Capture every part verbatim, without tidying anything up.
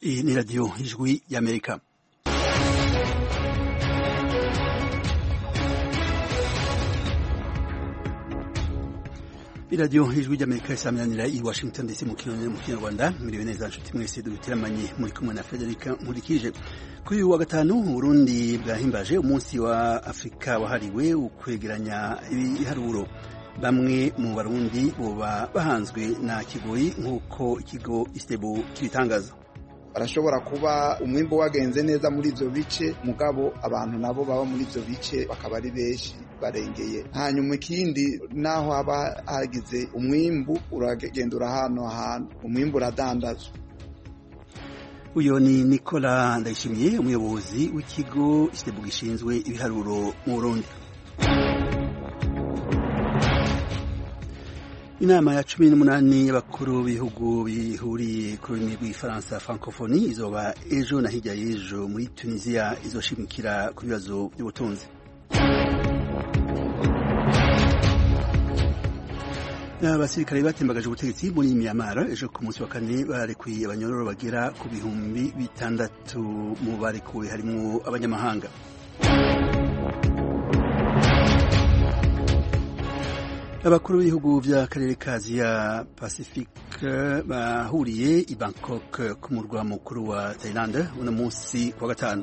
Iyi ni radiyo ijwi y'Amerika. iradiyo ijwi ry'Amerika isaminanira i Washington D C mu Kinyarwanda. Miriwe neza nshuti mwese duteramanye muri kumwe na Federica Nkurikije. Kuri uyu wa gatanu Burundi bwahimbaje umunsi wa Afrika wahariwe ukwegeranya ibiharuro. Bamwe mu Barundi boba bahanzwe na kigoyi nk'uko ikigo Istebo kibitangaza. Barashobora kuba umwimbo wagenze neza muri ivyo bice, mugabo abantu nabo baba muri ivyo bice bakaba ari benshi barengeye. Hanyuma ikindi, naho haba hagize umwimbu uragenda urahano ahantu, umwimbu uradandazwa. Uyo ni Nicola Ndayishimiye, umuyobozi w'ikigo Istebo gishinzwe ibiharuro mu Burundi. Inama ya cumi n'umunani y'abakuru b'ibihugu bihuriye ku rurimi rw'igifaransa francophonie izoba ejo na hirya y'ejo muri Tunisia, izoshimikira ku bibazo by'ubutunzi. Abasirikare batembagaje ubutegetsi muri Myanmar ejo ku munsi wa kane barekuye abanyororo bagera ku bihumbi bitandatu. Mu barekuwe harimo abanyamahanga. Abakuru b'ibihugu by'akarere ka Asia Pacifique bahuriye i Bangkok ku murwa mukuru wa Thailand uno munsi wa gatanu.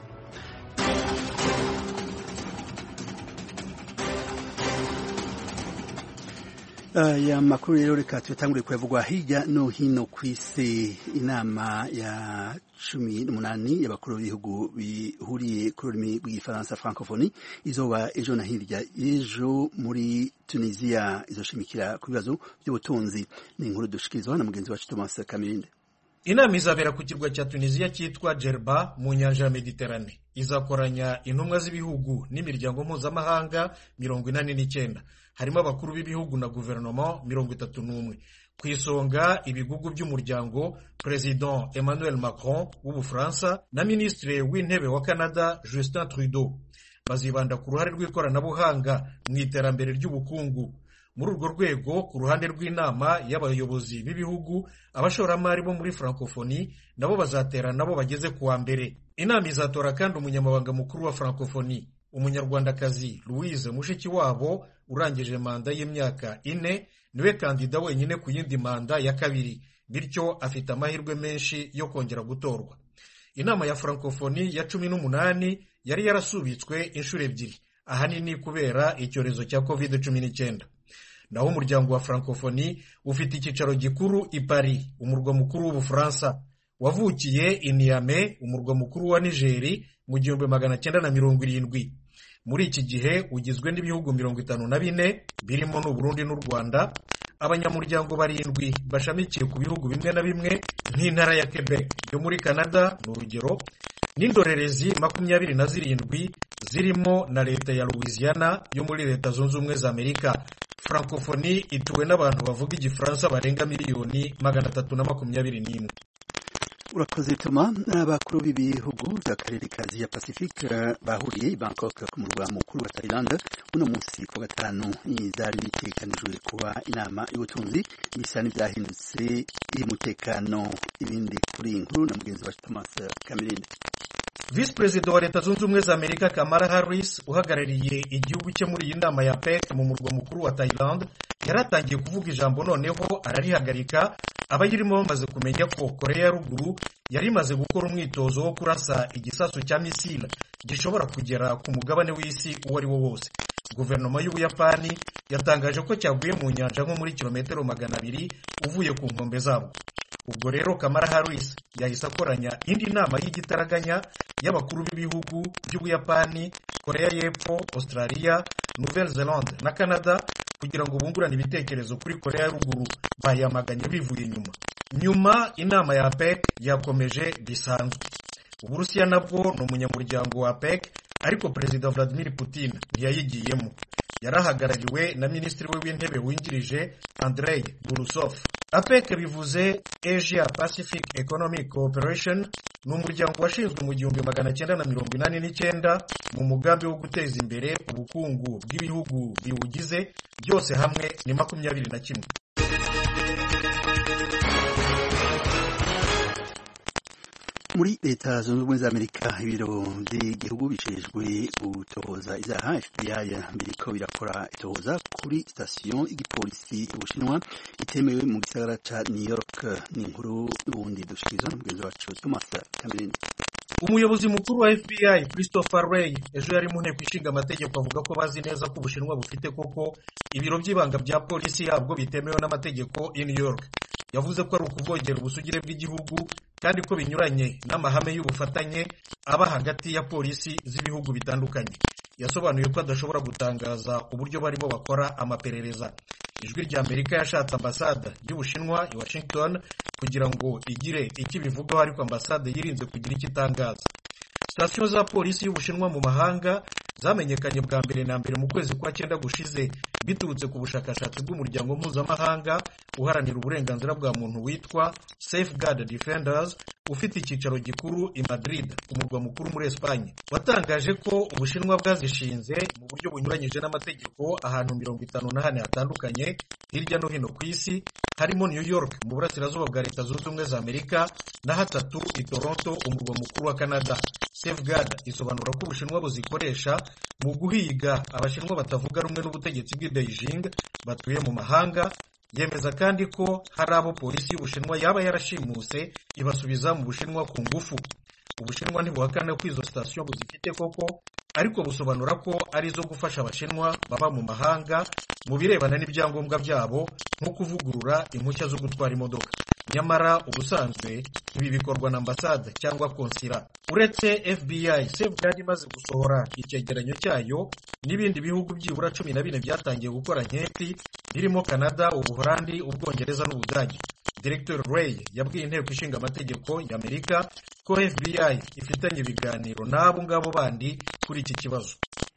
Aya makuru rero reka tuyatangure kuyavugwa hirya no hino kw'isi. Inama ya cumi n'umunani y'abakuru b'ibihugu bihuriye ku rurimi rw'igifaransa francophonie izoba ejo na hirya ejo muri Tunisia, izoshimikira ku bibazo by'ubutunzi. Ni inkuru dushikirizwa na mugenzi wacu Thomas Kaminde. Inama izabera ku kirwa cya Tunisia cyitwa Djerba mu nyanja ya Mediterane. Izakoranya intumwa z'ibihugu n'imiryango mpuzamahanga mirongo inani n'icyenda. Harimo abakuru b'ibihugu na guverinoma mirongo itatu n'umwe. Ku isonga ibigugu by'umuryango President Emmanuel Macron w'Ubufaransa na Minisitiri w'Intebe wa Canada Justin Trudeau. Bazibanda ku ruhare rw'ikoranabuhanga mu iterambere ry'ubukungu. Muri urwo rwego, ku ruhande rw'inama y'abayobozi b'ibihugu, abashoramari bo muri francophonie nabo bazatera nabo bageze kuwa mbere. Inama izatora kandi umunyamabanga mukuru wa francophonie, umunyarwandakazi Louise Mushikiwabo urangije manda y'imyaka ine, niwe kandida wenyine ku yindi manda ya kabiri, bityo afite amahirwe menshi yo kongera gutorwa. Inama ya francophonie ya cumi n'umunani yari yarasubitswe inshuro ebyiri, ahanini kubera icyorezo cya covid cumi n'icyenda. Naho umuryango wa francophonie ufite icyicaro gikuru i Paris, umurwa mukuru w'Ubufaransa. Wavukiye i Niamey, umurwa mukuru wa Niger, mu gihumbi magana cyenda na mirongo irindwi. Muri iki gihe ugizwe n'ibihugu mirongo itanu na bine birimo n'u Burundi n'u Rwanda. Abanyamuryango barindwi bashamikiye ku bihugu bimwe na bimwe nk'intara ya Quebec yo muri Canada n'urugero, n'indorerezi makumyabiri na zirindwi zirimo na leta ya Louisiana yo muri Leta Zunze Ubumwe za Amerika. Francophonie ituwe n'abantu bavuga igifaransa barenga miliyoni magana atatu na makumyabiri n'imwe. Urakoze Toma. Abakuru b'ibihugu by'akarere ka Asia Pacifique bahuriye i Bangkok ku murwa mukuru wa Thailand uno munsi ku gatanu. Izari bitekanijwe kuba inama y'ubutunzi, bisa n'ibyahindutse y'umutekano. Ibindi kuri inkuru na mugenzi wa Thomas Kamirinde. Vice President wa Leta Zunze Ubumwe za Amerika Kamala Harris uhagarariye igihugu cye muri iyi nama ya P E C mu murwa mukuru wa Thailand yaratangiye kuvuga ijambo, noneho ararihagarika. Abayirimo bamaze kumenya ko Korea ya Ruguru yari imaze gukora umwitozo wo kurasa igisasu cya misile gishobora kugera ku mugabane w'isi uwo ari wo wose. Guverinoma y'Ubuyapani yatangaje ko cyaguye mu nyanja nko muri kilometero magana abiri uvuye ku nkombe zabo. Ubwo rero Kamala Harris yahise akoranya indi nama y'igitaraganya y'abakuru b'ibihugu by'Ubuyapani, Korea y'Epfo, Australia, Nouvelle-Zélande na Canada kugira ngo bungurane ibitekerezo kuri Korea ya Ruguru. Bayamaganye bivuye inyuma. Nyuma inama ya P E C yakomeje bisanzwe. Uburusiya nabwo ni umunyamuryango wa P E C, ariko Perezida Vladimir Putin ntiyayigiyemo. Yarahagarariwe na Minisitiri we w'Intebe wungirije Andrei Burusov. A P E C bivuze Asia Pacific Economic Cooperation, ni umuryango washinzwe mu gihumbi magana cyenda na mirongo inani n'icyenda mu mugambi wo guteza imbere ubukungu bw'ibihugu biwugize, byose hamwe ni makumyabiri na kimwe. muri leta zunze ubumwe za amerika ibiro by'igihugu bijejwe gutohoza ivyaha F B I biriko birakora itohoza kuri sitasiyo y'igipolisi y'ubushinwa itemewe mu gisagara ca New York. Ni inkuru y'ubundi dushikirizwa n'umugenzi wacu Thomas Cameron. Umuyobozi mukuru wa F B I Christopher Wray ejo yari mu nteko ishinga amategeko avuga ko bazi neza ko ubushinwa bufite koko ibiro by'ibanga bya polisi yabwo bitemewe n'amategeko i New York. Yavuze ko ari ukuvogera ubusugire bw'igihugu kandi ko binyuranye n'amahame y'ubufatanye aba hagati ya polisi z'ibihugu bitandukanye. Yasobanuye ko adashobora gutangaza uburyo barimo bakora amaperereza. Ijwi rya Amerika yashatse ambasade y'Ubushinwa i Washington kugira ngo igire iki bivugaho, ariko ambasade yirinze kugira icyo itangaza. Sitasiyo za polisi y'Ubushinwa mu mahanga zamenyekanye bwa mbere na mbere mu kwezi kwa cyenda gushize biturutse ku bushakashatsi bw'umuryango mpuzamahanga uharanira uburenganzira bwa muntu witwa Safeguard Defenders ufite icyicaro gikuru i Madrid, umurwa mukuru muri Espagne. Watangaje ko Ubushinwa bwazishinze mu buryo bunyuranyije n'amategeko ahantu mirongo itanu na hane hatandukanye hirya no hino ku isi, harimo New York mu burasirazuba bwa Leta Zunze Ubumwe za Amerika na hatatu i Toronto, umurwa mukuru wa Canada. Safeguard isobanura ko Ubushinwa buzikoresha mu guhiga abashinwa batavuga rumwe n'ubutegetsi bw'i Beijing batuye mu mahanga. Yemeza kandi ko hari abo polisi y'Ubushinwa yaba yarashimuse ibasubiza mu Bushinwa ku ngufu. Ubushinwa ntibuhakana ko izo sitasiyo buzifite koko, ariko busobanura ko ari zo gufasha abashinwa baba mu mahanga mu birebana n'ibyangombwa byabo nko kuvugurura impushya zo gutwara imodoka. Nyamara ubusanzwe ibi bikorwa na ambasade cyangwa konsila. Uretse F B I, Safeguard imaze gusohora icyegeranyo cyayo, n'ibindi bihugu byibura cumi na bine byatangiye gukora nketi birimo Canada, Ubuholandi, Ubwongereza n'Ubudage. Director Wray yabwiye inteko ishinga amategeko ya Amerika ko F B I ifitanye ibiganiro n'abo ngabo bandi kuri iki kibazo.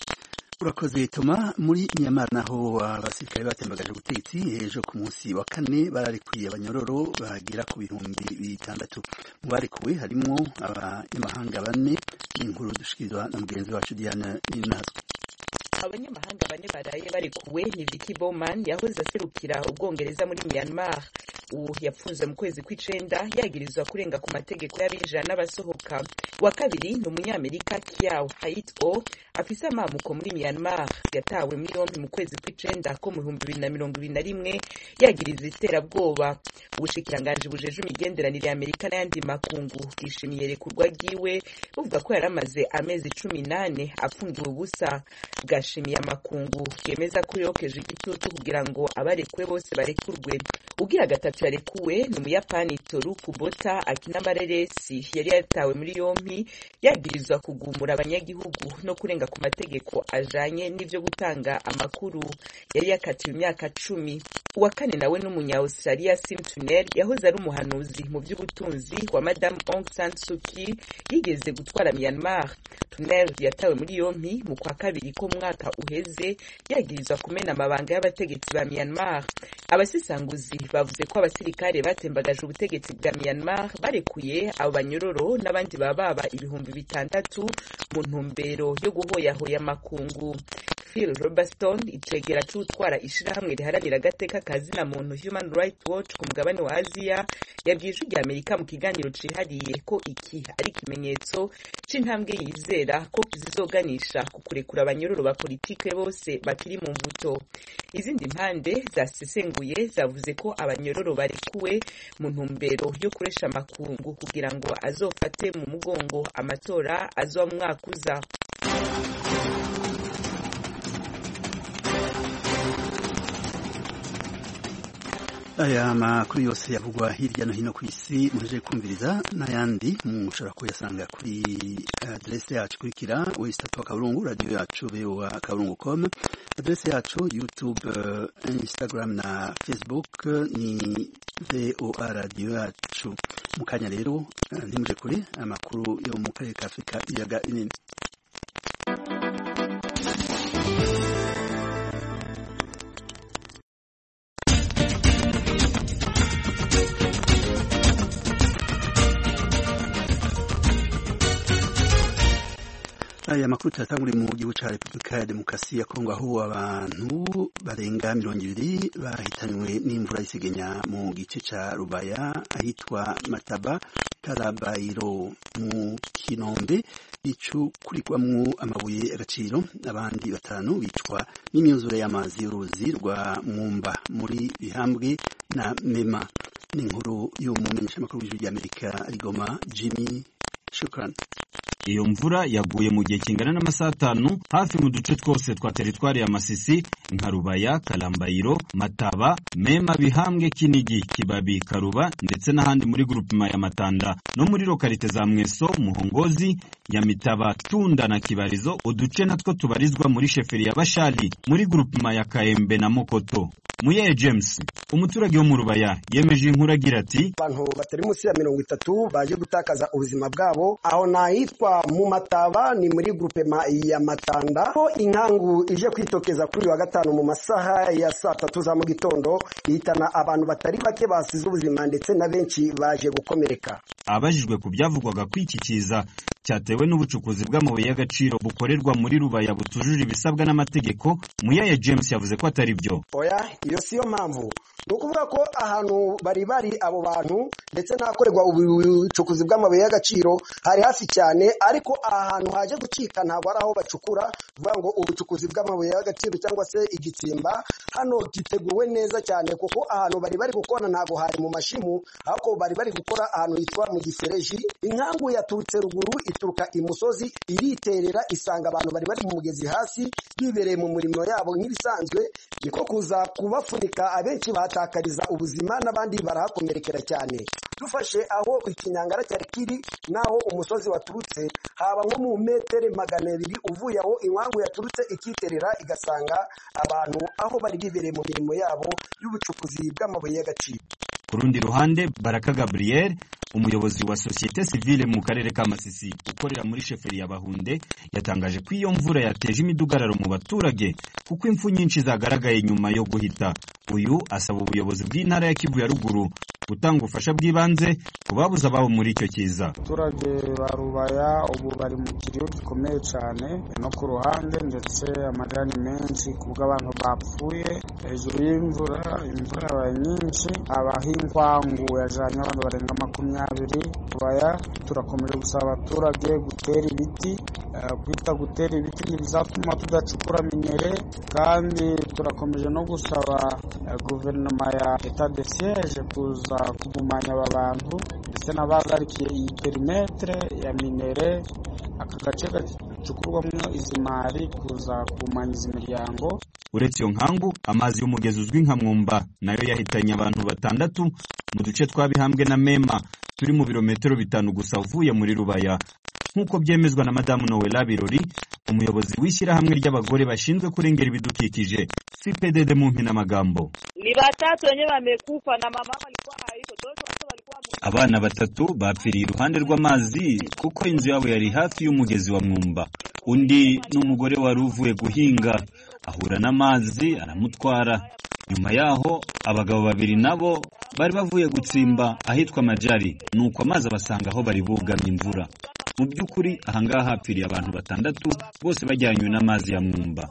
Urakoze Toma. Muri Myanmar naho abasirikare batembagaje ubutegetsi ejo ku munsi wa kane bararikuye abanyororo bagera ku bihumbi bitandatu. Mu barikuwe harimo abanyamahanga bane. Inkuru dushikirizwa na mugenzi wacu Diana Ninazwe. Abanyamahanga bane baraye barikuwe ni Vicky Bowman yahoze aserukira Ubwongereza muri Myanmar. Ubu yapfunze mu kwezi kw'icenda yagirizwa kurenga ku mategeko y'abinjira n'abasohoka. Wa kabiri ni umunyamerika Kiau Hait-o afise amamuko muri Myanmar, yatawe muri yombi mu kwezi kw'icenda ko mu bihumbi bibiri na mirongo ibiri na rimwe yagiriza iterabwoba. Ubushikiranganji bujeje imigenderanire ya Amerika n'ayandi makungu bwishimiye rekurwa ryiwe buvuga ko yaramaze amezi cumi n'ane afungiwe ubusa. Bwashimiye amakungu yemeza ko yokeje igitutu kugira ngo abarekuwe bose barekurwe. Ugira gatatu yarekuwe ni Umuyapani Toru Kubota akina amareresi, yari yatawe muri yompi yagirizwa kugumura abanyagihugu no kurenga ku mategeko ajanye n'ivyo gutanga amakuru. Yari yakatiwe imyaka cumi. Uwa kane nawe n'umunya Australia Sim Tuner yahoze ari umuhanuzi mu by'ubutunzi wa Madame Aung San Suu Kyi yigeze gutwara Myanmar. Tuner yatawe muri yompi mu kwa kabiri ko mwaka uheze yagirizwa kumena amabanga y'abategetsi ba Myanmar. Abasisanguzi bavuze ko abasirikare batembagaje ubutegetsi bwa Myanmar barekuye abo banyororo n'abandi bababa ibihumbi bitandatu mu ntumbero yo guhoyahoya amakungu. Phil Robertson, icegera c'utwara ishirahamwe riharanira agateka kazina muntu Human Rights Watch ku mugabane wa Aziya, yabwiye ijwi rya Amerika mu kiganiro cihariye ko iki ari ikimenyetso c'intambwe yizera ko zizoganisha ku kurekura abanyororo ba politike bose bakiri mu mvuto. Izindi mpande zasesenguye zavuze ko abanyororo barekuwe mu ntumbero yo kuresha amakungu kugira ngo azofate mu mugongo amatora azoba mu mwaka uza. Aya makuru yose yavugwa hirya no hino ku isi muje kumviriza n'ayandi mushobora kuyasanga kuri adresse yacu kurikira wesitatu akaburungu radio yacu bewa akaburungu com, adresse yacu YouTube, Instagram na Facebook ni V O A radio yacu. Mukanya rero ntimuje kuri amakuru yo mu karere ka Afrika iyaga inini. aya makuru turatangura mu gihugu ca Republika ya Demokarasi ya Kongo aho abantu barenga mirongo ibiri bahitanywe n'imvura y'isegenya mu gice ca Rubaya ahitwa Mataba Karabayiro mu Kinombe icukurirwamwo amabuye agaciro. Abandi batanu bicwa n'imyuzure y'amazi y'uruzi rwa Mwumba muri Bihambwe na Mema. Ni inkuru y'umumenyeshamakuru w'ijwi ry'Amerika Rigoma Jimmy Shukran. Iyo mvura yaguye mu gihe kingana n'amasaha atanu hafi mu duce twose twa teritwari ya Masisi nka Rubaya, Kalambayiro, Mataba, Mema, Bihambwe, Kinigi, Kibabi, Karuba ndetse n'ahandi muri groupement ya Matanda no muri lokalite za Mweso, Muhongozi, Nyamitaba, Tunda na Kibarizo. Uduce natwo tubarizwa muri sheferi ya Bashali muri groupement ya Kaembe na Mokoto. Muye James, umuturage wo mu Rubaya, yemeje inkuru agira ati abantu batari munsi ya mirongo itatu baje gutakaza ubuzima bwabo aho nahitwa mu Mataba ni muri groupement ya Matanda ko inkangu ije kwitokeza kuri wa gatanu mu masaha ya saa tatu za mu gitondo ihitana abantu batari bake basize ubuzima ndetse na benshi baje gukomereka. Abajijwe ku byavugwaga kwikikiza cyatewe n'ubucukuzi bw'amabuye y'agaciro bukorerwa muri Rubaya butujuje ibisabwa n'amategeko, Muyaya James yavuze ko atari byo. Oya, iyo siyo mpamvu. Nukuvuga ko ahantu bari bari abo bantu ndetse n'akorerwa ubucukuzi bw'amabuye y'agaciro hari hafi cyane, ariko ahantu haje gucika ntabwo ari aho bacukura. Vuga ngo ubucukuzi bw'amabuye y'agaciro cyangwa se igitsimba hano giteguwe neza cyane, kuko ahantu bari bari gukora ntabwo hari mu mashimu, ahubwo bari bari gukora ahantu hitwa mu gisereji. Inkangu yaturutse ruguru ituruka imusozi iriterera isanga abantu bari bari mu mugezi hasi bibereye mu murimo yabo nk'ibisanzwe, niko kuza kubafunika abenshi batakariza ubuzima n'abandi barahakomerekera cyane. Dufashe aho ikinyangara cyari kiri naho umusozi waturutse haba nko mu metere magana abiri uvuye aho inkangu yaturutse ikiterera igasanga abantu aho bari bibereye mu mirimo yabo y'ubucukuzi bw'amabuye y'agaciro. Ku rundi ruhande, Baraka Gabriel, umuyobozi wa societe civile mu karere ka Masisi ukorera muri sheferi ya Bahunde, yatangaje ko iyo mvura yateje imidugararo mu baturage kuko impfu nyinshi zagaragaye nyuma yo guhita. Uyu asaba ubuyobozi bw'intara ya Kivu ya ruguru gutanga ubufasha bw'ibanze ku babuze ababo muri icyo kiza. Abaturage ba Rubaya ubu bari mu kiriyo gikomeye cyane no ku ruhande, ndetse amajani menshi kubwo abantu bapfuye hejuru y'imvura. Imvura yabaye nyinshi, abahingwangu yajanye abantu barenga makumyabiri. Rubaya turakomeje gusaba abaturage gutera ibiti, kwita gutera ibiti ntibizatuma tudacukura minere, kandi turakomeje no gusaba guverinoma ya etat de siège kuza kugumanya aba bantu ndetse n'abagarikiye iyi perimetre ya minere, aka gace gacukurwamo izi mari kuza kumanya izi miryango. Uretse iyo nkangu, amazi y'umugezi uzwi nka Mwumba nayo yahitanye abantu batandatu mu duce twa Bihambwe na Mema turi mu birometero bitanu gusa uvuye muri Rubaya, nk'uko byemezwa na Madamu Noella Birori, umuyobozi w'ishyirahamwe ry'abagore bashinzwe kurengera ibidukikije F I P D D mu mpina magambo. Ni batatu wenye wamekufa na mama walikuwa haiko, watoto walikuwa. Abana batatu bapfiriye iruhande rw'amazi kuko inzu yabo yari hafi y'umugezi wa Mwumba. Undi n'umugore wari uvuye guhinga ahura n'amazi aramutwara. Nyuma yaho abagabo babiri nabo bari bavuye gutsimba ahitwa Majari, nuko amazi abasanga aho bari bugamye imvura. Mu by'ukuri ahangaha hapfiriye abantu batandatu bose bajyanywe n'amazi ya Mwumba.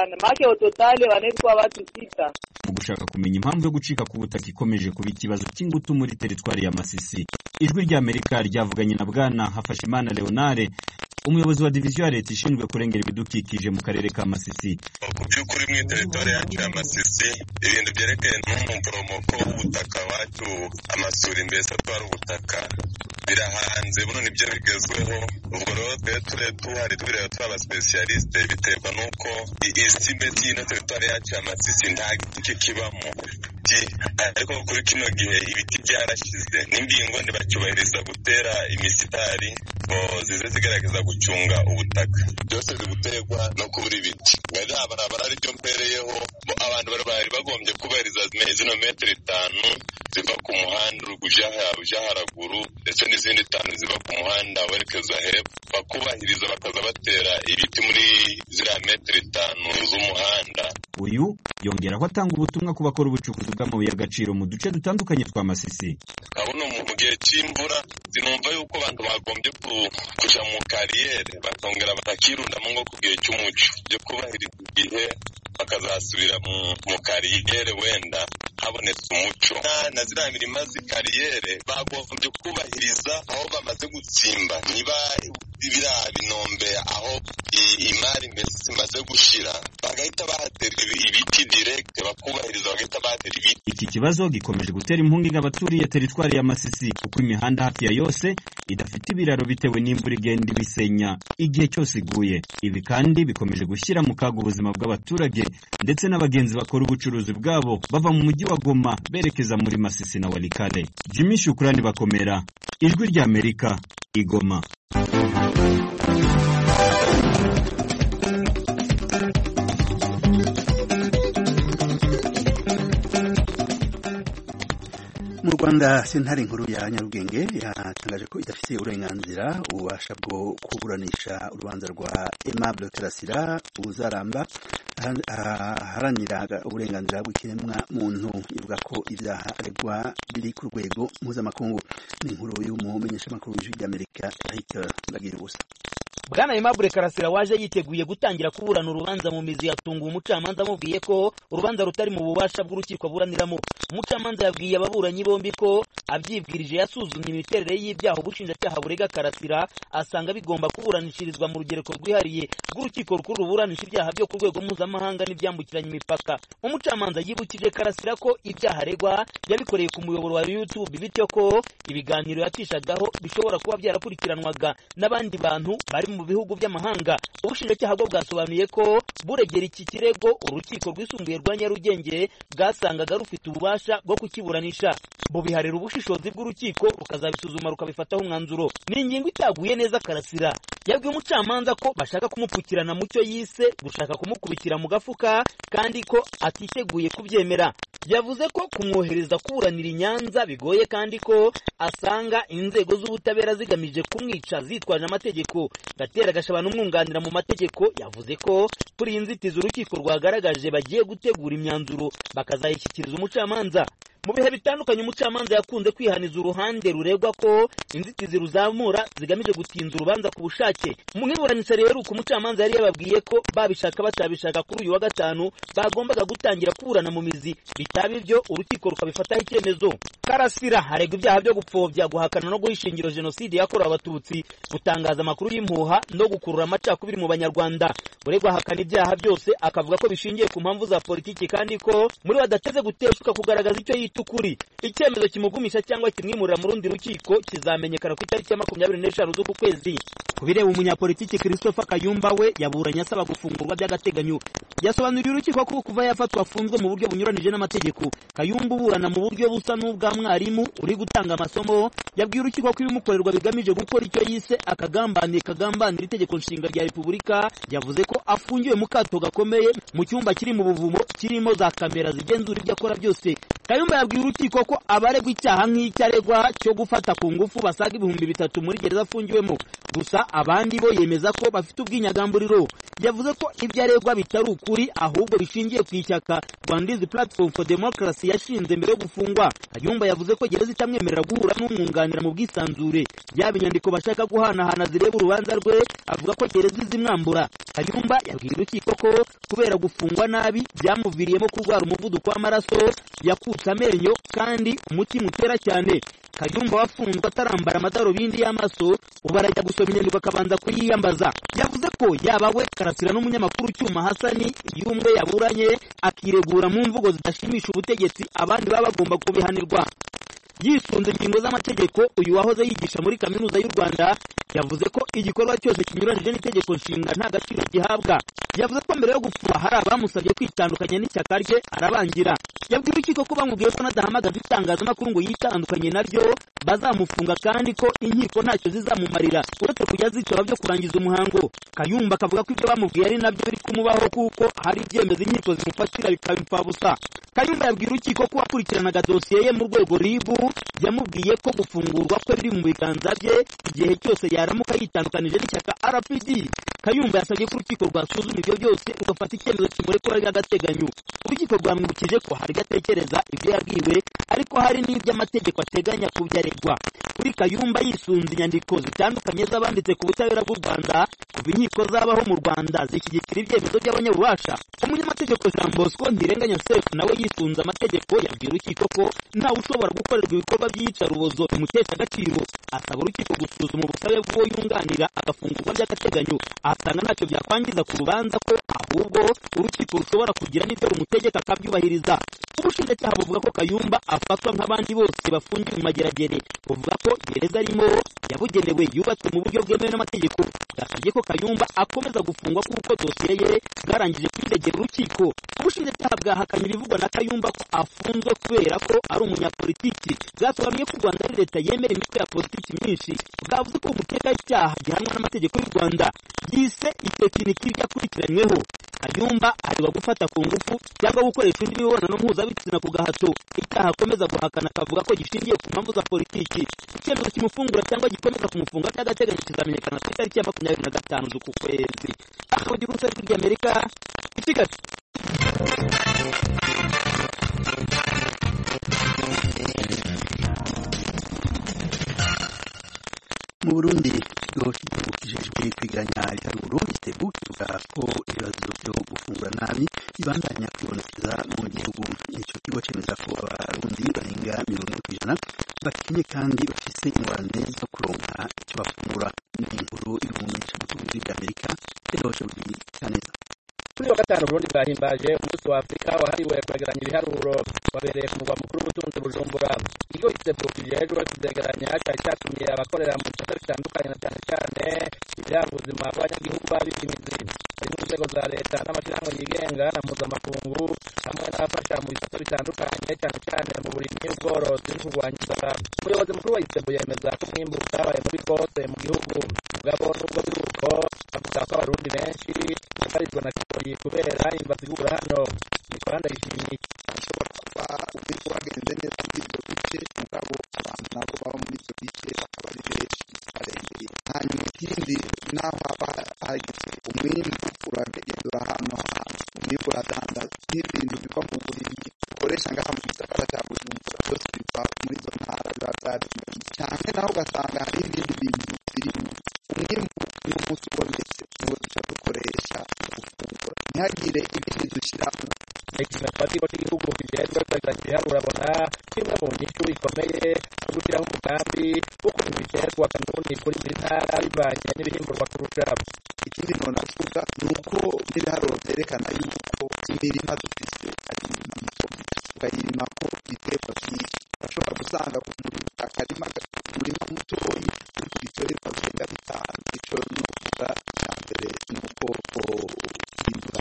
Mu gushaka kumenya impamvu yo gucika ku butaka ikomeje kuba ikibazo cy'ingutu muri teritwari ya Masisi, ijwi ry'Amerika ryavuganye na Bwana Hafashimana Leonare, umuyobozi wa diviziyo ya leta ishinzwe kurengera ibidukikije mu karere ka Masisi. Ku by'ukuri mu teritwari yacu ya Masisi ibintu byerekeye n'umumporomoko w'ubutaka wacu, amasuri mbese atwara ubutaka birahanze, buno nibyo bigezweho. Ubwo rero twe ture tuhari tureba twaba specialiste biterwa nuko estimate y'ino teritwari yacu ya Masisi nta gice kibamo, ariko kuri kino gihe ibiti byarashize n'imbingo ntibacyubahiriza gutera imisitari ngo zize zigaragaza gucunga ubutaka, byose ziguterwa no kubura ibiti. Ngaya barabara ari byo mpereyeho, abantu bari bagombye kubahiriza zino metero itanu ziva ku muhanda uja haraguru ndetse n'izindi tanu ziva ku muhanda werekeza hepfo, bakubahiriza bakaza batera ibiti muri ziriya metero itanu z'umuhanda. uyu yongeraho atanga ubutumwa ku bakora ubucukuzi bw'amabuye y'agaciro mu duce dutandukanye twa Masisi. Urabona mu gihe cy'imvura sinumva yuko abantu bagombye kuja mu kariyeri bakongera batakirundamo ngo ku gihe cy'umuco byo kubahiriza igihe bakazasubira mu kariyeri wenda habonetse umuco na ziriya mirima z'ikariyeri bagombye kubahiriza aho bamaze gutsimba niba biriya binombe aho imari mbese zimaze gushira bagahita bahatera ibiti direct bakubahiriza bagahita bahatera ibiti. Iki kibazo gikomeje gutera impungenge abaturiye teritwari ya Masisi kuko imihanda hafi ya yose idafite ibiraro bitewe n'imvura igenda ibisenya igihe cyose iguye. Ibi kandi bikomeje gushyira mu kaga ubuzima bw'abaturage ndetse n'abagenzi bakora ubucuruzi bwabo bava mu mujyi wa Goma berekeza muri Masisi na Walikale. Jimmy Shukrani Bakomera, Ijwi rya Amerika, Igoma. Mu Rwanda sentare nkuru ya Nyarugenge yatangaje ko idafite uburenganzira ububasha bwo kuburanisha urubanza rwa Aimable Karasira uzaramba aharanira uburenganzira bw'ikiremwa muntu, ivuga ko ibyaha aregwa biri ku rwego mpuzamakungu. Ni inkuru y'umumenyeshamakuru w'Ijwi ry'Amerika Eric Bagirubusa. Bwana Aimable Karasira waje yiteguye gutangira kuburana urubanza mu mizi yatunguye umucamanza amubwiye ko urubanza rutari mu bubasha bw'urukiko aburaniramo. Umucamanza yabwiye ababuranyi bombi ko abyibwirije yasuzumye imiterere y'ibyaha ubushinjacyaha burega Karasira asanga bigomba kuburanishirizwa mu rugereko rwihariye rw'urukiko rukuru ruburanisha ibyaha byo ku rwego mpuzamahanga n'ibyambukiranya imipaka. Umucamanza yibukije Karasira ko ibyaha aregwa yabikoreye ku muyoboro wa YouTube, bityo ko ibiganiro yatishagaho bishobora kuba byarakurikiranwaga n'abandi bantu bari mu bihugu by'amahanga. Ubushinjacyaha bwo bwasobanuye ko buregera iki kirego urukiko rwisumbuye rwa Nyarugenge bwasangaga rufite ububasha bwo kukiburanisha. Bubiharira ubushishozi bw'urukiko rukazabisuzuma rukabifataho umwanzuro. Ni ingingo itaguye neza Karasira. Yabwiye umucamanza ko bashaka kumupfukirana mu cyo yise gushaka kumukubikira mu gafuka kandi ko atiteguye kubyemera. Yavuze ko kumwohereza kuburanira i Nyanza bigoye kandi ko asanga inzego z'ubutabera zigamije kumwica zitwaje amategeko. Gatera Gashabana umwunganira mu mategeko yavuze ko kuri iyi nzitizi urukiko rwagaragaje bagiye gutegura imyanzuro bakazayishyikiriza umucamanza. Mu bihe bitandukanye umucamanza yakunze kwihaniza uruhande ruregwa ko inzitizi ruzamura zigamije gutinza urubanza ku bushake. Mu nkiburanisha rero uko umucamanza yari yababwiye ko babishaka batabishaka kuri uyu wa gatanu bagombaga gutangira kuburana mu mizi, bitaba ibyo urukiko rukabifataho icyemezo. Karasira haregwa ibyaha byo gupfobya, guhakana no guhishingiro jenoside yakorewe abatutsi, gutangaza amakuru y'impuha no gukurura amacakubiri mu banyarwanda. Uregwa ahakana ibyaha byose akavuga ko bishingiye ku mpamvu za politiki kandi ko muri badateze guteshuka kugaragaza icyo yita ukuri. Icyemezo kimugumisha cyangwa kimwimurira mu rundi rukiko kizamenyekana ku itariki ya makumyabiri n'eshanu z'uku kwezi. Kubireba umunyapolitiki Christopher Kayumba we yaburanye asaba gufungurwa by'agateganyo. Yasobanuriye urukiko ko kuva yafatwa afunzwe mu buryo bunyuranije n'amategeko. Kayumba uburana mu buryo busa n'ubwa mwarimu uri gutanga amasomo, yabwiye urukiko ko ibimukorerwa bigamije gukora icyo yise akagambane kagambanira itegeko nshinga rya Repubulika. Yavuze ko afungiwe mu kato gakomeye mu cyumba kiri mu buvumo kirimo za kamera zigenzura ibyo akora byose. Kayumba yabwiye urukiko ko abaregwa icyaha nk'icyo aregwa cyo gufata ku ngufu basaga ibihumbi bitatu muri gereza afungiwemo. Gusa abandi bo yemeza ko bafite ubwinyagamburiro. Yavuze ko ibyo aregwa bitari ukuri ahubwo bishingiye ku ishyaka Rwanda's Platform for Democracy yashinze mbere yo gufungwa. Kayumba yavuze ko gereza itamwemerera guhura n'umwunganira mu bwisanzure. Yaba inyandiko bashaka guhanahana zireba urubanza rwe avuga ko gereza izimwambura. Kayumba yabwiye urukiko ko kubera gufungwa nabi byamuviriyemo kurwara umuvuduko w'amaraso, yakutse amenyo kandi umutima utera cyane. Kayumba wafunzwe atarambara amadarubindi y'amaso ubu arajya gusoma inyandiko akabanza kuyiyambaza. Yavuze ko yaba we Karasira n'umunyamakuru Cyuma Hasani iyo umwe yaburanye akiregura mu mvugo zidashimisha ubutegetsi abandi baba bagomba kubihanirwa. Yisunze ingingo z'amategeko, uyu wahoze yigisha muri kaminuza y'u Rwanda yavuze ko igikorwa cyose kinyuranije n'itegeko nshinga nta gaciro gihabwa. Yavuze ko mbere yo gupfa hari abamusabye kwitandukanya n'ishyaka rye arabangira. Yabwiye urukiko ko bamubwiye ko nadahamagaza itangazamakuru ngo yitandukanye naryo bazamufunga kandi ko inkiko ntacyo zizamumarira uretse kujya zitora byo kurangiza umuhango. Kayumba akavuga ko ibyo bamubwiye ari nabyo biri kumubaho kuko hari ibyemezo inkiko zimufatira bikaba impfabusa. Kayumba yabwira urukiko ko akurikiranaga dosiye ye mu rwego R I B yamubwiye ko gufungurwa kwe biri mu biganza bye igihe cyose yaramuka yitandukanije n'ishyaka R P D. Kayumba yasabye ko urukiko rwasuzuma ibyo byose rugafata icyemezo kimurekura ry'agateganyo. Urukiko rwamwibukije ko hari gatekereza ibyo yabwiwe ariko hari n'ibyo amategeko ateganya kubyaregwa. Kuri Kayumba yisunze inyandiko zitandukanye z'abanditse ku butabera bw'u Rwanda kuva inkiko zabaho mu Rwanda zishyigikira ibyemezo by'abanyabubasha. Umunyamategeko Jean Bosco Ntirenganya Seif nawe yisunze amategeko yabwira urukiko ko ntawe ushobora gukorerwa ibikorwa by'iyicarubozo bimutesha agaciro. Asaba urukiko gusuzuma ubusabe bw'uwo yunganira agafungurwa by'agateganyo. Ahasanga ntacyo byakwangiza ku rubanza ko ahubwo urukiko rushobora kugira n'ibyo rumutegeka akabyubahiriza. Ubushinjacyaha buvuga ko Kayumba afatwa nk'abandi bose bafungiwe mu mageragere. Buvuga ko gereza arimo yabugenewe yubatswe mu buryo bwemewe n'amategeko. Bwasabye ko Kayumba akomeza gufungwa kuko dosiye ye bwarangije kwiregera urukiko. Ubushinjacyaha bwahakanye ibivugwa na Kayumba ko afunzwe kubera ko ari umunyapolitiki. Bwasobanuye ko u Rwanda ari leta yemera imitwe ya politiki myinshi. Bwavuze ko umuteka icyaha gihanwa n'amategeko y'u Rwanda byise itekiniki byakurikiranyweho. Kayumba aregwa gufata ku ngufu cyangwa gukoresha undi mibonano mpuzabitsina ku gahato. Icyaha akomeza guhakana akavuga ko gishingiye ku mpamvu za politiki. Icyemezo kimufungura cyangwa gikomeza kumufunga by'agateganyo kizamenyekana ku itariki ya makumyabiri na gatanu z'uku kwezi. Aha ugira urusaku ry'Amerika i Kigali. Mu Burundi ikigo cy'igihugu kijejwe kwiganya iharuro Istebu kivuga ko ibibazo byo gufungura nabi bibandanya kwibonekeza mu gihugu. Icyo kigo cyemeza ko abarundi barenga mirongo ine ku ijana bakenye kandi bafise ingorane zo kuronka icyo bafungura. Ni inkuru y'umumenyesha makuru w'Amerika Theodore Kaneza. Kuri wa gatanu Burundi bwahimbaje umunsi wa Afurika wahariwe kwegeranya ibiharuro wabereye ku murwa mukuru w'ubutunzi Bujumbura. Ikigo Istebu kijejwe kuzegeranya cyari cyatumye abakorera mu bisata bitandukanye na cyane cyane iby'ubuzima bw'abanyagihugu babikimizi ari mu nzego za leta n'amashyirahamwe yigenga na mpuzamakungu hamwe n'abafasha mu bisata bitandukanye cyane cyane mu burimyi ubworozi no kurwanya inzara. Umuyobozi mukuru wa Istebu yemeza ko umwimbu utabaye mubi rwose mu gihugu. Mugabo n'ubwo biri uko avuga ko abarundi benshi babarizwa na kigoyi kubera imva zigura hano. Nikoranda yishimiye ashobora kuba umwimbu wagenze neza muri ibyo bice mugabo abantu nabo baba muri ibyo bice bakaba ari benshi barengeye. Hanyuma ikindi naho haba hagize umwimbu uragendura hano hantu umwimbu uradandaza n'ibintu biva mu burimyi ukoresha ngaha mu gisagara cya Bujumbura byose biva muri izo ntara biba byaremeye cyane. Naho ugasanga hari ibindi bintu birimo umwimbu n'umunsi ubonetse niwo duca dukoresha gufungura ntihagire ibindi dushyiramo. Ikintu twatibo cy'igihugu kijejwe kwegeranya ibiharuro abona kimwe mu nyishu ikomeye no gushyiraho umugambi wo kurinda ibiterwa kanuni kuri buri ntara bivanye n'ibihingurwa kurusha. Ikindi none avuga ni uko n'ibiharuro byerekana yuko imirima dufise ari imirima mito tukayirima ko ibiterwa byinshi. Bashobora gusanga ku akarima umurima mutoyi ariko ibiterwa birenga bitanu. Icyo ni ukuvuga icya mbere ni uko guhindura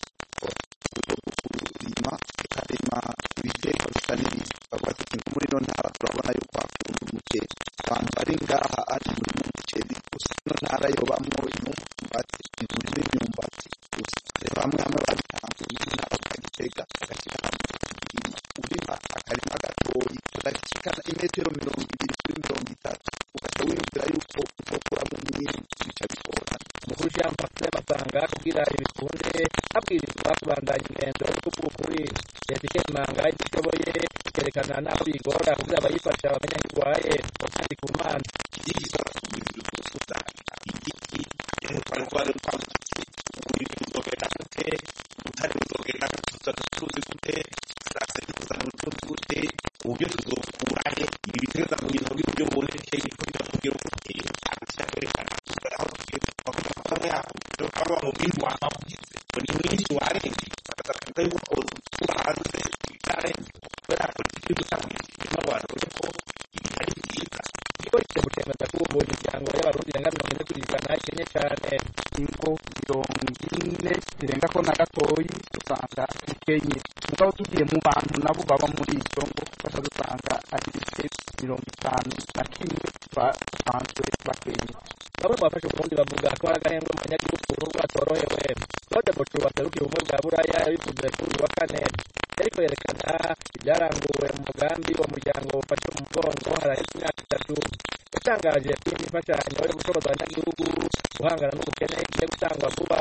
kurima ukarima ibiterwa bisa n'ibindi. Bavuga ati muri ino ntara turabona yuko hakunda umuceri abantu bari ngaha ari muri umuceri gusa. Ino ntara yobamwo imyumbati imurima imyumbati gusa. Rero hamwe hamwe babitanguye muri ntara bakagitega bagashyira hamwe ibirima urima akarima gatoyi udashikana imetero mirongo ibiri kuri mirongo itatu ugaca wiyumvira yuko uzokuramo umwimbu bica bigorana. Umukuru Jean Baptiste Masanga kugira ibikunde abwirizwa kubandanya ingendo yo kuvuga ukuri. Leta ikemanga ibyo ishoboye ikerekana n'aho bigora kugira abayifasha bamenya aho irwaye bakandi ku mana. Byiza ibintu byose usanga igiti twari twari twavuze ibintu bizogenda gute utari buzogenda tuzi gute sase tuzana utuzi gute uburyo tuzokurahe ibi biteza mu bintu by'uburyo buboneke niko bivugira uko agisha kwerekana aho tugiye bakora bakora yaho aba mu bintu wabavuze ni mwinshi warenze bakazakanda yuko tubahanze bitare kubera politiki y'ubutabera n'abantu ko ari byiza. Ikigo Istebu cyemeza ko ubu imiryango y'abarundi irenga mirongo ine ku ijana ikenye cyane. ingo mirongo ine zirenga ko na gatoyi usanga usanga ikenye mugabo tugiye mu bantu nabo baba muri izo ngo bashaka dusanga ari ibice mirongo itanu na kimwe basanzwe bakenye. bamwe mu bafashe uburundi bavuga ko ari agahembwe mu banyagihugu n'ubwo batorohewe. Claude Bocho baserukiye ubumwe bwa buraya yabivuze kuri uyu wa kane ariko yerekana ibyaranguwe mu mugambi wa muryango ufashe mu mugongo haraheze imyaka itatu. yatangaje ko iyi mfashanyo yo gushoboza abanyagihugu guhangana n'ubukene igiye gutangwa vuba.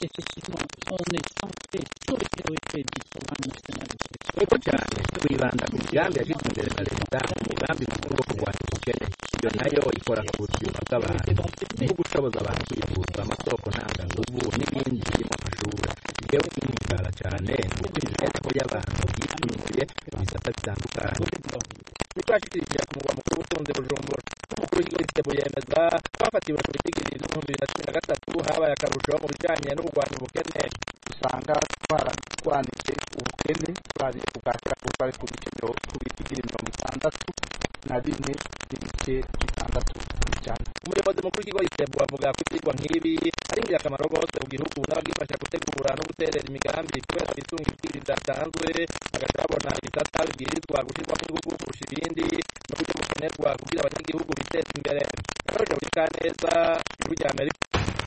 Ariko cyane twibanda ku migambi yashyizwe imbere na leta umugambi mukuru wo kurwanya ubukene, iyo nayo ikora ku buzima bw'abantu nko gushoboza abantu kwivuza, amasoko ntanganguvu n'ibindi birimo amashuri. Yewe kwihangara cyane ni ukwizera y'abantu yisumbuye mu bisata bitandukanye. Ntitwashikirije ku mugwa mukuru w'ubutunzi Bujumbura n'umukuru w'ikigo Istebu yemeza bafatiwe ku bitigiri n'ibihumbi bibiri na cumi na gatatu habaye akarusho mu bijyanye no kurwanya ubukene. Usanga twararwanije ubukene twari ubwakera ko twari ku biciro ku bitigiri mirongo itandatu na bine n'ibice bitandatu bijyana. Umuyobozi mukuru w'ikigo Istebu avuga ko ibyigwa nk'ibi ari ingirakamaro rwose ku gihugu n'abagifasha gutegura no guterera imigambi kubera bisunga ibiciro byatanzwe bagahita babona ibisata bibwirizwa gushyirwamo ingufu kurusha ibindi no kujya mukenerwa kugira abanyagihugu biteze imbere. Akarusho buri kaneza ijwi rya Amerika.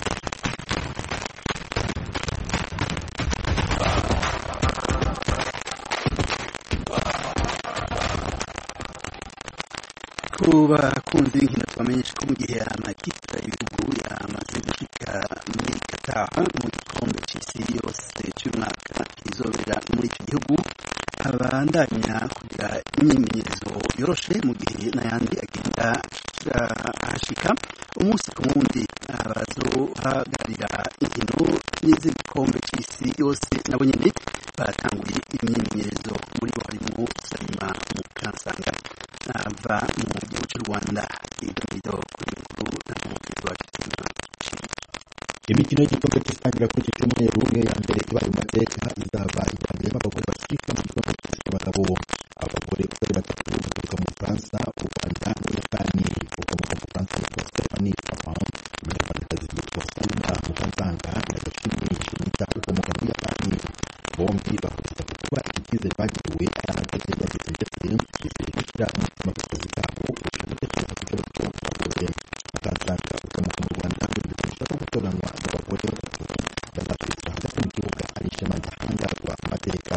kuba kundi b'inkino tubamenyesha ko mu gihe amakipe y'ibihugu yamaze gushika muri Qatar mu gikombe cy'isi yose cy'umwaka izobera muri icyo gihugu abandanya kugira imyimenyerezo yoroshe mu gihe n'ayandi agenda ahashika umunsi ku wundi. Abazohagararira inkino z'igikombe cy'isi yose nabo nyine batanguye imyimenyerezo, muri bo harimo Salima Mukansanga ava mu gihugu cy'u Rwanda. Ido kuri nkuru na mukuru wa Kitima. Imikino y'igikombe cy'itangira kuri iki cyumweru niyo ya mbere ibaye mu mateka izaba ibanjemo abagore bashika mu gikombe cy'isi cy'abagabo. Abagore uko ari batatu baturuka mu Bufaransa, u Rwanda n'Ubuyapani. Ukomoka mu Bufaransa yitwa Stephanie Papin, umunyarwandakazi yitwa Salima Mukansanga na Gashimwe Shinita ukomoka mu Buyapani. Bombi bahuriza ku kuba iki cyizere bagiriwe ari amateka yagize ndetse bizeye gushyira umutima ku kazi kabo kurusha gutekereza ku cyo batunga abagore. Mukansanga ukomoka mu Rwanda bimenyesha ko gutoranwa n'abagore batatu bazakubitwa hagati mu kibuga ari ishema ridahangarwa amateka.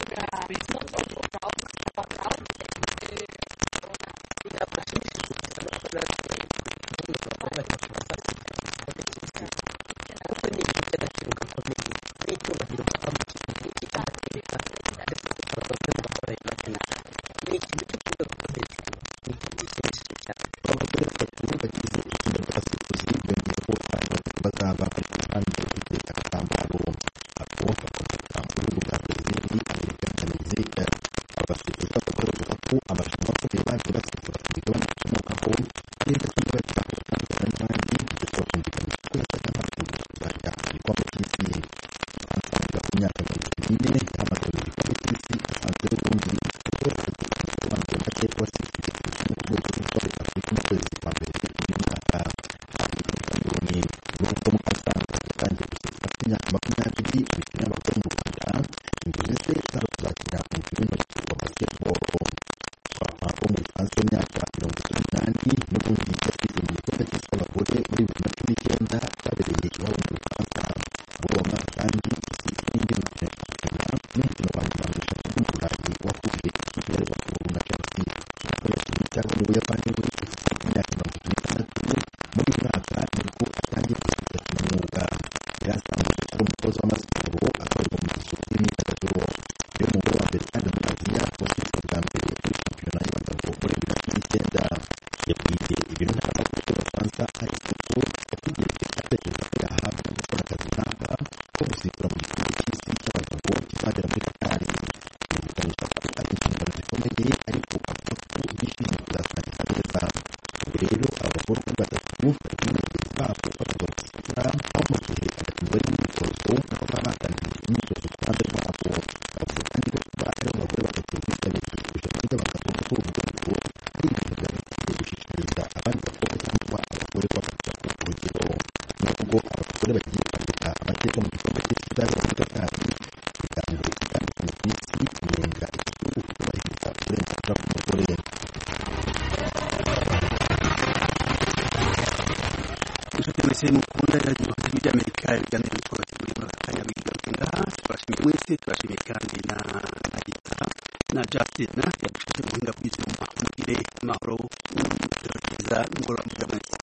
Abagore batatu bagize itsinda ry'abasifuzi bongeye ko bari batatu bazaba bari ku ruhande rufite agatambaro ako bakomoka mu bihugu bwa Brezil, Amerika na Mexique. Abasifuzi b'abagore bavuga ko amarushanwa akomeye bagiye basifura ku migabane bakomokaho ari hagati y'abagira batandukana n'abandi ndetse bakumvikanisha ko yasaga nk'abategura kuzajya mu gikombe cy'isi. Mukansanga ku myaka mirongo itatu n'ine yamaze mu gikombe cy'isi asanzwe n'ubundi kuko yagiye ku bantu make basifuye ku rwego rw'igikombe Afurika mu kwezi kwa mbere uyu mwaka. Ari muri Kameruni n'ubwo Mukansanga yatangiye gusifura afite imyaka makumyabiri imikino y'abagore mu Rwanda, inzozi ze zari kuzakina umukino w'intoki wa basketball. Papa wo muri France w'imyaka mirongo itatu n'umunani n'ubundi yasize mu gikombe cy'isi cy'abagore muri bibiri na cumi n'icyenda cyabereye iwabo mu Bufaransa. Muri uwo mwaka kandi yasize n'indi mikino ya shampiyona n'umukino wa nyuma mu irushanwa ry'Uburayi wahuje ikipe ya Liverpool na Chelsea. Naho yakinnye cyangwa mu Buyapani we ufite imyaka mirongo itatu n'itandatu muri uyu mwaka nibwo atangiye kwiga kinyamwuga. Yari asanzwe ari umutoza w'amasiporo akorerwa mu nzu y'imyidagaduro. Niwe mugore wa mbere kandi muri Aziya wasizwe bwa mbere muri shampiyona y'abagabo muri bibiri na cumi n'icyenda. Yabwiye ibiro ntaramakuru by'Abafaransa ariko ko atigeze atekereza ko yahabwa gukora akazi nk'aka ko gusifura mu gikombe cy'isi cy'abagabo kizagera muri Qatar. Yumvikanisha ko ari inshingano zikomeye ariko avuga ko yishimiye kuzasangiza neza. Ubu rero aba bagore uko batatu bari kumwe na bagenzi babo bakajya gusifura, aho mu gihe abakinnyi bari mu myitozo nabo baba batangiye imyitozo ku ruhande rwabo. Bavuga kandi ko kuba ari abagore batatu bitabiriye irushanwa ry'abagabo kuri ubu rwego ari ibintu byabafitiye gushishikariza abandi bakobwa cyangwa abagore bagaca ku rugero. Nubwo aba bagore bagiye kwandika amateka mu gikombe cy'isi kizabera muri Qatar, ibiganiro mwese mukunda radio y'Amerika ibiganiro twabateguriye muri aka kanya bigaruke ngaha turashimiye mwese turashimiye kandi na Anita na Justin yadufashe mu buhinga bw'ivyuma mugire amahoro n'umugoroba mwiza n'umugoroba mwiza.